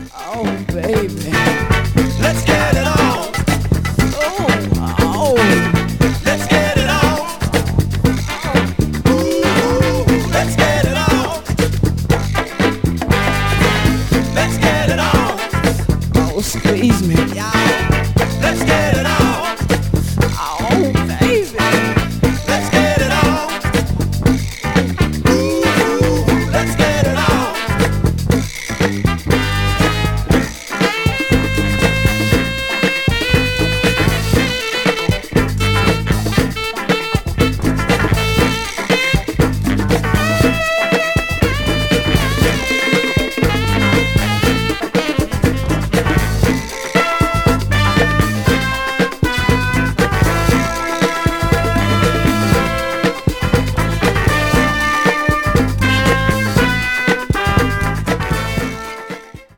Oh, baby. Let's get it on. Oh, Let's get it on. Ooh, let's get it on. Let's get it on. oh, squeeze me. Yeah.